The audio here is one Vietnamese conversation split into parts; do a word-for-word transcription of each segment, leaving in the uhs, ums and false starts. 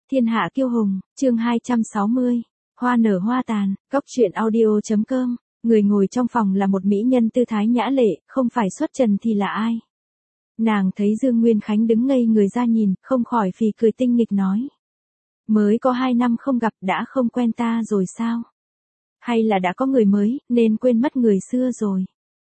Thiên hạ kiêu hùng, chương hai trăm sáu mươi. Hoa nở hoa tàn, cốc truyện audio.com. Người ngồi trong phòng là một mỹ nhân tư thái nhã lệ, không phải xuất trần thì là ai. Nàng thấy Dương Nguyên Khánh đứng ngây người ra nhìn, không khỏi phì cười tinh nghịch nói. Mới có hai năm không gặp đã không quen ta rồi sao? Hay là đã có người mới, nên quên mất người xưa rồi?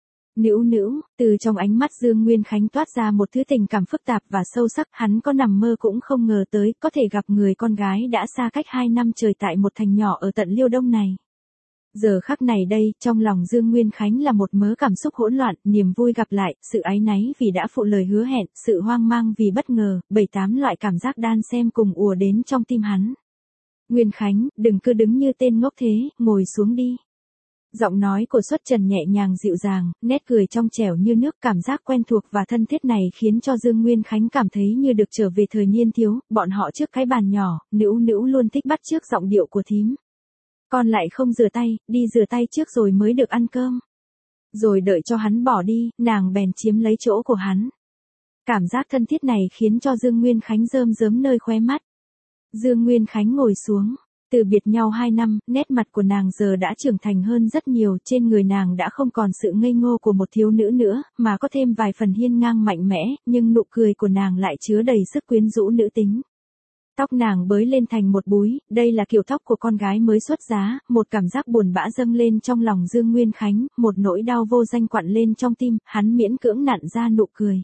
Nữu nữu, từ trong ánh mắt Dương Nguyên Khánh toát ra một thứ tình cảm phức tạp và sâu sắc, hắn có nằm mơ cũng không ngờ tới, có thể gặp người con gái đã xa cách hai năm trời tại một thành nhỏ ở tận Liêu Đông này. Giờ khắc này đây, trong lòng Dương Nguyên Khánh là một mớ cảm xúc hỗn loạn, niềm vui gặp lại, sự áy náy vì đã phụ lời hứa hẹn, sự hoang mang vì bất ngờ, bảy tám loại cảm giác đan xen cùng ùa đến trong tim hắn. Nguyên Khánh, đừng cứ đứng như tên ngốc thế, ngồi xuống đi. Giọng nói của Xuất Trần nhẹ nhàng dịu dàng, nét cười trong trẻo như nước, cảm giác quen thuộc và thân thiết này khiến cho Dương Nguyên Khánh cảm thấy như được trở về thời niên thiếu, bọn họ trước cái bàn nhỏ, Nữu Nữu luôn thích bắt chước giọng điệu của thím. Con lại không rửa tay, đi rửa tay trước rồi mới được ăn cơm. Rồi đợi cho hắn bỏ đi, nàng bèn chiếm lấy chỗ của hắn. Cảm giác thân thiết này khiến cho Dương Nguyên Khánh rơm rớm nơi khóe mắt. Dương Nguyên Khánh ngồi xuống. Từ biệt nhau hai năm, nét mặt của nàng giờ đã trưởng thành hơn rất nhiều, trên người nàng đã không còn sự ngây ngô của một thiếu nữ nữa, mà có thêm vài phần hiên ngang mạnh mẽ, nhưng nụ cười của nàng lại chứa đầy sức quyến rũ nữ tính. Tóc nàng bới lên thành một búi, đây là kiểu tóc của con gái mới xuất giá, một cảm giác buồn bã dâng lên trong lòng Dương Nguyên Khánh, một nỗi đau vô danh quặn lên trong tim, hắn miễn cưỡng nặn ra nụ cười.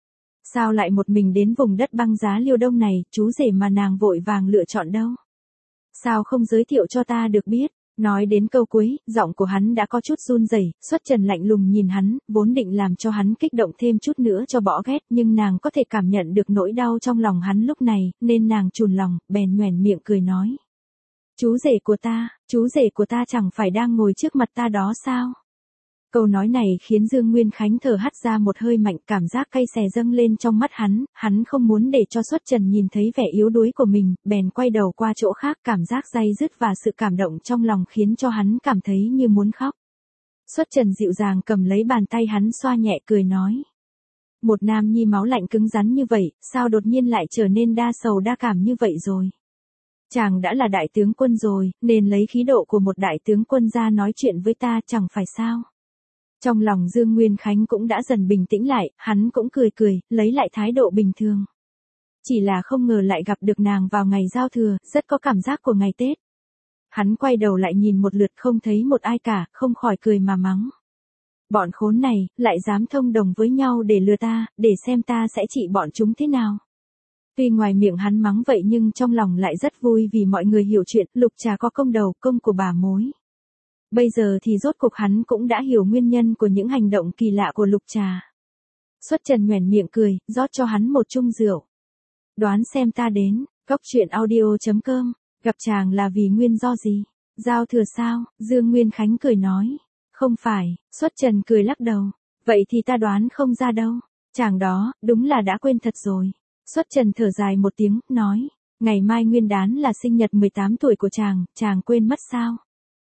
Sao lại một mình đến vùng đất băng giá Liêu Đông này, chú rể mà nàng vội vàng lựa chọn đâu? Sao không giới thiệu cho ta được biết? Nói đến câu cuối, giọng của hắn đã có chút run rẩy. Xuất Trần lạnh lùng nhìn hắn, vốn định làm cho hắn kích động thêm chút nữa cho bỏ ghét, nhưng nàng có thể cảm nhận được nỗi đau trong lòng hắn lúc này, nên nàng chùn lòng, bèn nhoẻn miệng cười nói. Chú rể của ta, chú rể của ta chẳng phải đang ngồi trước mặt ta đó sao? Câu nói này khiến Dương Nguyên Khánh thở hắt ra một hơi mạnh, cảm giác cay xè dâng lên trong mắt hắn, hắn không muốn để cho Xuất Trần nhìn thấy vẻ yếu đuối của mình, bèn quay đầu qua chỗ khác, cảm giác day dứt và sự cảm động trong lòng khiến cho hắn cảm thấy như muốn khóc. Xuất Trần dịu dàng cầm lấy bàn tay hắn xoa nhẹ cười nói. Một nam nhi máu lạnh cứng rắn như vậy, sao đột nhiên lại trở nên đa sầu đa cảm như vậy rồi? Chàng đã là đại tướng quân rồi, nên lấy khí độ của một đại tướng quân ra nói chuyện với ta chẳng phải sao? Trong lòng Dương Nguyên Khánh cũng đã dần bình tĩnh lại, hắn cũng cười cười, lấy lại thái độ bình thường. Chỉ là không ngờ lại gặp được nàng vào ngày giao thừa, rất có cảm giác của ngày Tết. Hắn quay đầu lại nhìn một lượt không thấy một ai cả, không khỏi cười mà mắng. Bọn khốn này, lại dám thông đồng với nhau để lừa ta, để xem ta sẽ trị bọn chúng thế nào. Tuy ngoài miệng hắn mắng vậy nhưng trong lòng lại rất vui vì mọi người hiểu chuyện, Lục Trà có công đầu, công của bà mối. Bây giờ thì rốt cuộc hắn cũng đã hiểu nguyên nhân của những hành động kỳ lạ của Lục Trà. Xuất Trần nhoẻn miệng cười, rót cho hắn một chung rượu. Đoán xem ta đến, cốc truyện audio.com, gặp chàng là vì nguyên do gì? Giao thừa sao? Dương Nguyên Khánh cười nói. Không phải, Xuất Trần cười lắc đầu. Vậy thì ta đoán không ra đâu. Chàng đó, đúng là đã quên thật rồi. Xuất Trần thở dài một tiếng, nói. Ngày mai nguyên đán là sinh nhật mười tám tuổi của chàng, chàng quên mất sao?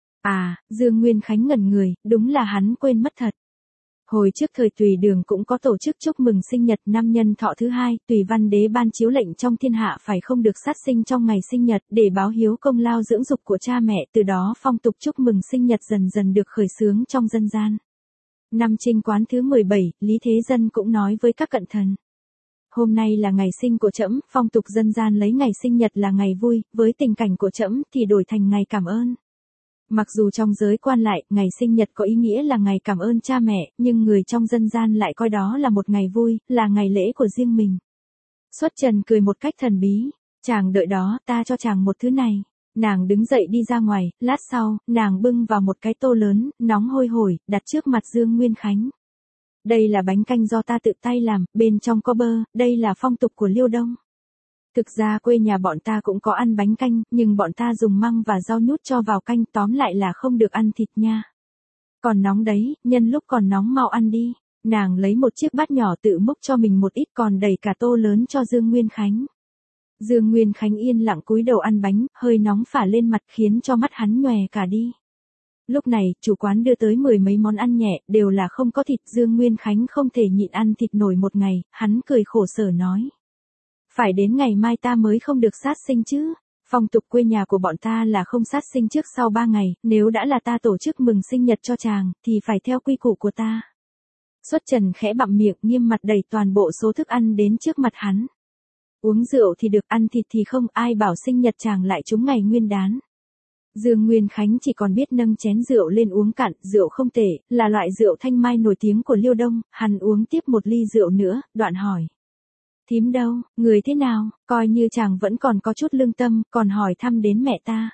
À, Dương Nguyên Khánh ngẩn người, đúng là hắn quên mất thật. Hồi trước thời Tùy Đường cũng có tổ chức chúc mừng sinh nhật năm nhân thọ thứ hai, Tùy Văn Đế ban chiếu lệnh trong thiên hạ phải không được sát sinh trong ngày sinh nhật để báo hiếu công lao dưỡng dục của cha mẹ, từ đó phong tục chúc mừng sinh nhật dần dần được khởi xướng trong dân gian. Năm Trinh Quán thứ mười bảy, Lý Thế Dân cũng nói với các cận thần. Hôm nay là ngày sinh của trẫm, phong tục dân gian lấy ngày sinh nhật là ngày vui, với tình cảnh của trẫm thì đổi thành ngày cảm ơn. Mặc dù trong giới quan lại, ngày sinh nhật có ý nghĩa là ngày cảm ơn cha mẹ, nhưng người trong dân gian lại coi đó là một ngày vui, là ngày lễ của riêng mình. Xuất Trần cười một cách thần bí, chàng đợi đó, ta cho chàng một thứ này. Nàng đứng dậy đi ra ngoài, lát sau, nàng bưng vào một cái tô lớn, nóng hôi hổi, đặt trước mặt Dương Nguyên Khánh. Đây là bánh canh do ta tự tay làm, bên trong có bơ, đây là phong tục của Liêu Đông. Thực ra quê nhà bọn ta cũng có ăn bánh canh, nhưng bọn ta dùng măng và rau nhút cho vào canh, tóm lại là không được ăn thịt nha. Còn nóng đấy, nhân lúc còn nóng mau ăn đi. Nàng lấy một chiếc bát nhỏ tự múc cho mình một ít còn đẩy cả tô lớn cho Dương Nguyên Khánh. Dương Nguyên Khánh yên lặng cúi đầu ăn bánh, hơi nóng phả lên mặt khiến cho mắt hắn nhòe cả đi. Lúc này, chủ quán đưa tới mười mấy món ăn nhẹ, đều là không có thịt. Dương Nguyên Khánh không thể nhịn ăn thịt nổi một ngày, hắn cười khổ sở nói. Phải đến ngày mai ta mới không được sát sinh chứ, Phong tục quê nhà của bọn ta là không sát sinh trước sau ba ngày, nếu đã là ta tổ chức mừng sinh nhật cho chàng, thì phải theo quy củ của ta. Xuất Trần khẽ bặm miệng, nghiêm mặt đẩy toàn bộ số thức ăn đến trước mặt hắn. Uống rượu thì được, ăn thịt thì không, ai bảo sinh nhật chàng lại trúng ngày nguyên đán. Dương Nguyên Khánh chỉ còn biết nâng chén rượu lên uống cạn, rượu không tệ, là loại rượu thanh mai nổi tiếng của Liêu Đông, hắn uống tiếp một ly rượu nữa, đoạn hỏi. Thím đâu, người thế nào, coi như chàng vẫn còn có chút lương tâm, còn hỏi thăm đến mẹ ta.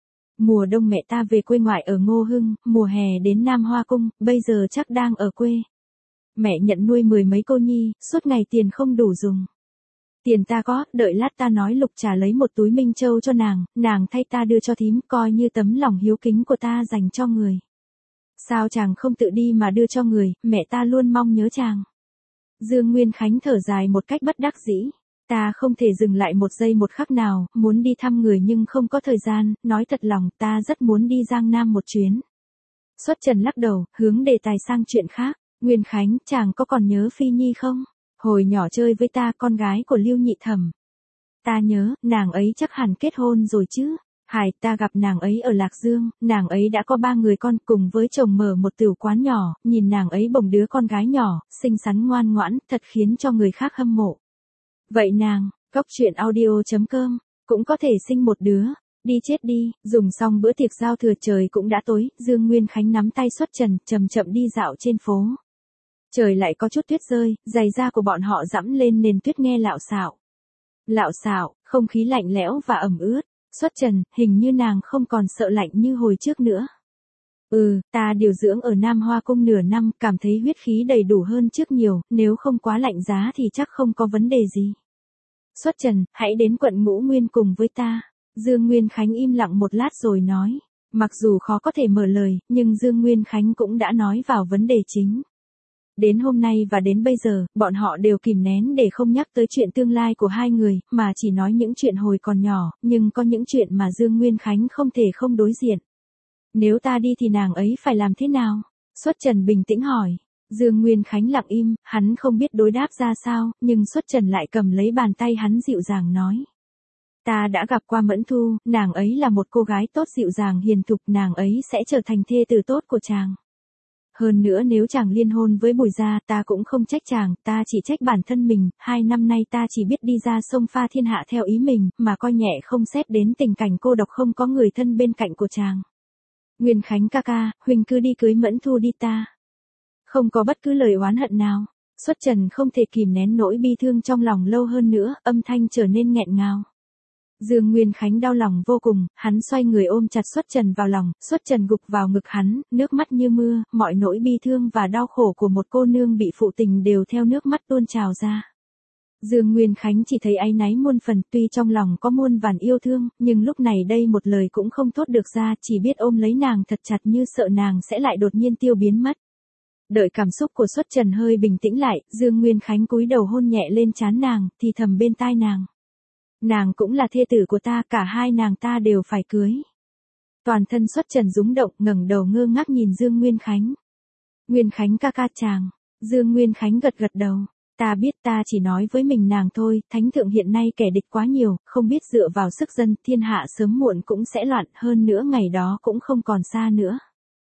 Mùa đông mẹ ta về quê ngoại ở Ngô Hưng, mùa hè đến Nam Hoa Cung, bây giờ chắc đang ở quê. Mẹ nhận nuôi mười mấy cô nhi, suốt ngày tiền không đủ dùng. Tiền ta có, đợi lát ta nói Lục Trà lấy một túi Minh Châu cho nàng, nàng thay ta đưa cho thím, coi như tấm lòng hiếu kính của ta dành cho người. Sao chàng không tự đi mà đưa cho người, mẹ ta luôn mong nhớ chàng. Dương Nguyên Khánh thở dài một cách bất đắc dĩ. Ta không thể dừng lại một giây một khắc nào, muốn đi thăm người nhưng không có thời gian, nói thật lòng ta rất muốn đi Giang Nam một chuyến. Xuất Trần lắc đầu, hướng đề tài sang chuyện khác. Nguyên Khánh, chàng có còn nhớ Phi Nhi không? Hồi nhỏ chơi với ta, con gái của Lưu Nhị Thẩm. Ta nhớ, nàng ấy chắc hẳn kết hôn rồi chứ. Hải, ta gặp nàng ấy ở Lạc Dương, nàng ấy đã có ba người con cùng với chồng mở một tửu quán nhỏ, nhìn nàng ấy bồng đứa con gái nhỏ, xinh xắn ngoan ngoãn, thật khiến cho người khác hâm mộ. Vậy nàng, Cốc Truyện Audio chấm com, cũng có thể sinh một đứa. Đi chết đi, dùng xong bữa tiệc giao thừa trời cũng đã tối, Dương Nguyên Khánh nắm tay Xuất Trần, chậm chậm đi dạo trên phố. Trời lại có chút tuyết rơi, giày da của bọn họ dẫm lên nền tuyết nghe lạo xạo. Lạo xạo, không khí lạnh lẽo và ẩm ướt. Xuất Trần, hình như nàng không còn sợ lạnh như hồi trước nữa. Ừ, ta điều dưỡng ở Nam Hoa Cung nửa năm, cảm thấy huyết khí đầy đủ hơn trước nhiều, nếu không quá lạnh giá thì chắc không có vấn đề gì. Xuất Trần, hãy đến quận Ngũ Nguyên cùng với ta. Dương Nguyên Khánh im lặng một lát rồi nói. Mặc dù khó có thể mở lời, nhưng Dương Nguyên Khánh cũng đã nói vào vấn đề chính. Đến hôm nay và đến bây giờ, bọn họ đều kìm nén để không nhắc tới chuyện tương lai của hai người, mà chỉ nói những chuyện hồi còn nhỏ, nhưng có những chuyện mà Dương Nguyên Khánh không thể không đối diện. Nếu ta đi thì nàng ấy phải làm thế nào? Xuất Trần bình tĩnh hỏi. Dương Nguyên Khánh lặng im, hắn không biết đối đáp ra sao, nhưng Xuất Trần lại cầm lấy bàn tay hắn dịu dàng nói. Ta đã gặp qua Mẫn Thu, nàng ấy là một cô gái tốt dịu dàng hiền thục, nàng ấy sẽ trở thành thê tử tốt của chàng. Hơn nữa nếu chàng liên hôn với Bùi gia, ta cũng không trách chàng, ta chỉ trách bản thân mình, hai năm nay ta chỉ biết đi ra sông pha thiên hạ theo ý mình, mà coi nhẹ không xét đến tình cảnh cô độc không có người thân bên cạnh của chàng. Nguyên Khánh ca ca, huynh cứ đi cưới Mẫn Thu đi ta. Không có bất cứ lời oán hận nào. Xuất Trần không thể kìm nén nỗi bi thương trong lòng lâu hơn nữa, âm thanh trở nên nghẹn ngào. Dương Nguyên Khánh đau lòng vô cùng, hắn xoay người ôm chặt Xuất Trần vào lòng, Xuất Trần gục vào ngực hắn, nước mắt như mưa, mọi nỗi bi thương và đau khổ của một cô nương bị phụ tình đều theo nước mắt tuôn trào ra. Dương Nguyên Khánh chỉ thấy áy náy muôn phần, tuy trong lòng có muôn vàn yêu thương, nhưng lúc này đây một lời cũng không thốt được ra, chỉ biết ôm lấy nàng thật chặt như sợ nàng sẽ lại đột nhiên tiêu biến mất. Đợi cảm xúc của Xuất Trần hơi bình tĩnh lại, Dương Nguyên Khánh cúi đầu hôn nhẹ lên trán nàng, thì thầm bên tai nàng. Nàng cũng là thê tử của ta, cả hai nàng ta đều phải cưới. Toàn thân Xuất Trần rúng động, ngẩng đầu ngơ ngác nhìn Dương Nguyên Khánh. Nguyên Khánh ca ca chàng. Dương Nguyên Khánh gật gật đầu. Ta biết, ta chỉ nói với mình nàng thôi, thánh thượng hiện nay kẻ địch quá nhiều, không biết dựa vào sức dân, thiên hạ sớm muộn cũng sẽ loạn, hơn nữa ngày đó cũng không còn xa nữa.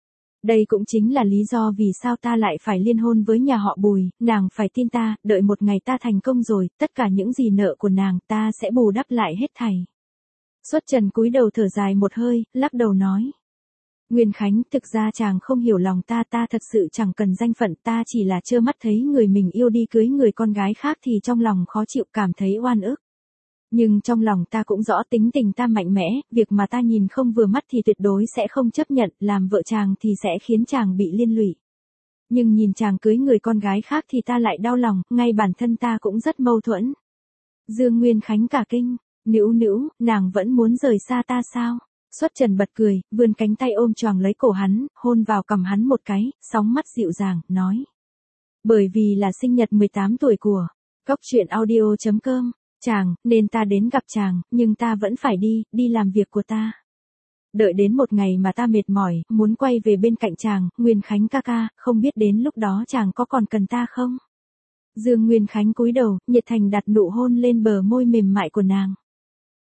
Đây cũng chính là lý do vì sao ta lại phải liên hôn với nhà họ Bùi, nàng phải tin ta, đợi một ngày ta thành công rồi, tất cả những gì nợ của nàng ta sẽ bù đắp lại hết thảy. Xuất Trần cúi đầu thở dài một hơi, lắc đầu nói. Nguyên Khánh, thực ra chàng không hiểu lòng ta, ta thật sự chẳng cần danh phận, ta chỉ là trơ mắt thấy người mình yêu đi cưới người con gái khác thì trong lòng khó chịu, cảm thấy oan ức. Nhưng trong lòng ta cũng rõ tính tình ta mạnh mẽ, việc mà ta nhìn không vừa mắt thì tuyệt đối sẽ không chấp nhận, làm vợ chàng thì sẽ khiến chàng bị liên lụy. Nhưng nhìn chàng cưới người con gái khác thì ta lại đau lòng, ngay bản thân ta cũng rất mâu thuẫn. Dương Nguyên Khánh cả kinh, nữu nữu, nàng vẫn muốn rời xa ta sao? Xuất Trần bật cười, vươn cánh tay ôm choàng lấy cổ hắn, hôn vào cằm hắn một cái, sóng mắt dịu dàng, nói. Bởi vì là sinh nhật mười tám tuổi của Cốc Truyện Audio chấm com. Chàng, nên ta đến gặp chàng, nhưng ta vẫn phải đi, đi làm việc của ta. Đợi đến một ngày mà ta mệt mỏi, muốn quay về bên cạnh chàng, Nguyên Khánh ca ca, không biết đến lúc đó chàng có còn cần ta không? Dương Nguyên Khánh cúi đầu, nhiệt thành đặt nụ hôn lên bờ môi mềm mại của nàng.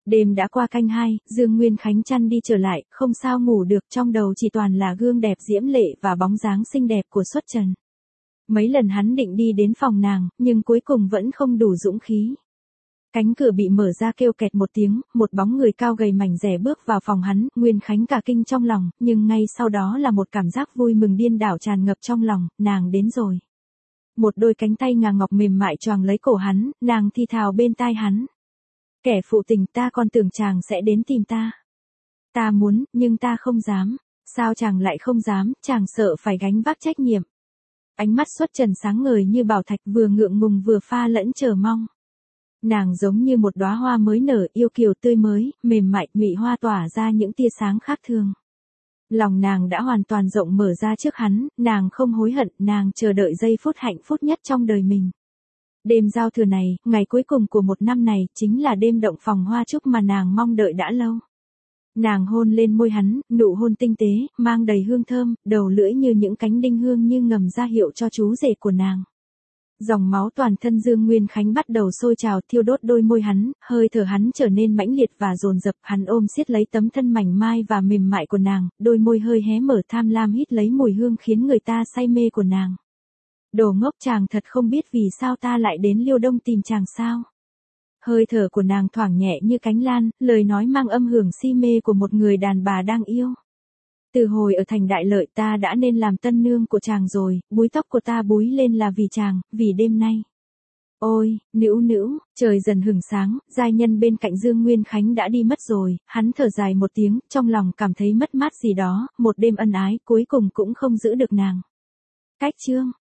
Đêm đã qua canh hai, Dương Nguyên Khánh chăn đi trở lại, không sao ngủ được, trong đầu chỉ toàn là gương đẹp diễm lệ và bóng dáng xinh đẹp của xuất trần. Mấy lần hắn định đi đến phòng nàng, nhưng cuối cùng vẫn không đủ dũng khí. Cánh cửa bị mở ra kêu kẹt một tiếng, một bóng người cao gầy mảnh dẻ bước vào phòng hắn, Nguyên Khánh cả kinh trong lòng, nhưng ngay sau đó là một cảm giác vui mừng điên đảo tràn ngập trong lòng, nàng đến rồi. Một đôi cánh tay ngà ngọc mềm mại choàng lấy cổ hắn, nàng thì thào bên tai hắn. Kẻ phụ tình, ta còn tưởng chàng sẽ đến tìm ta. Ta muốn, nhưng ta không dám. Sao chàng lại không dám, chàng sợ phải gánh vác trách nhiệm. Ánh mắt xuất trần sáng ngời như bảo thạch, vừa ngượng ngùng vừa pha lẫn chờ mong. Nàng giống như một đóa hoa mới nở, yêu kiều tươi mới, mềm mại, nhụy hoa tỏa ra những tia sáng khác thường. Lòng nàng đã hoàn toàn rộng mở ra trước hắn, nàng không hối hận, nàng chờ đợi giây phút hạnh phúc nhất trong đời mình. Đêm giao thừa này, ngày cuối cùng của một năm này, chính là đêm động phòng hoa trúc mà nàng mong đợi đã lâu. Nàng hôn lên môi hắn, nụ hôn tinh tế, mang đầy hương thơm, đầu lưỡi như những cánh đinh hương như ngầm ra hiệu cho chú rể của nàng. Dòng máu toàn thân Dương Nguyên Khánh bắt đầu sôi trào, thiêu đốt đôi môi hắn, hơi thở hắn trở nên mãnh liệt và dồn dập, hắn ôm siết lấy tấm thân mảnh mai và mềm mại của nàng, đôi môi hơi hé mở tham lam hít lấy mùi hương khiến người ta say mê của nàng. Đồ ngốc, chàng thật không biết vì sao ta lại đến Liêu Đông tìm chàng sao? Hơi thở của nàng thoảng nhẹ như cánh lan, lời nói mang âm hưởng si mê của một người đàn bà đang yêu. Từ hồi ở thành Đại Lợi ta đã nên làm tân nương của chàng rồi, búi tóc của ta búi lên là vì chàng, vì đêm nay. Ôi, nữu nữu, trời dần hửng sáng, giai nhân bên cạnh Dương Nguyên Khánh đã đi mất rồi, hắn thở dài một tiếng, trong lòng cảm thấy mất mát gì đó, một đêm ân ái cuối cùng cũng không giữ được nàng. Cách chương